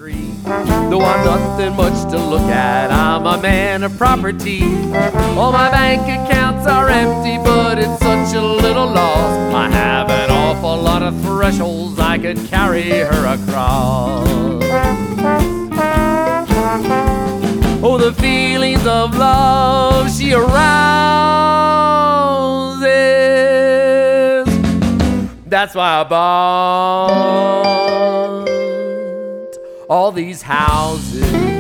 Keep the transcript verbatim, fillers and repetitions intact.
Though I'm nothing much to look at, I'm a man of property. All my bank accounts are empty, but it's such a little loss. I have an awful lot of thresholds I could carry her across. Oh, the feelings of love she arouses. That's why I bought all these houses.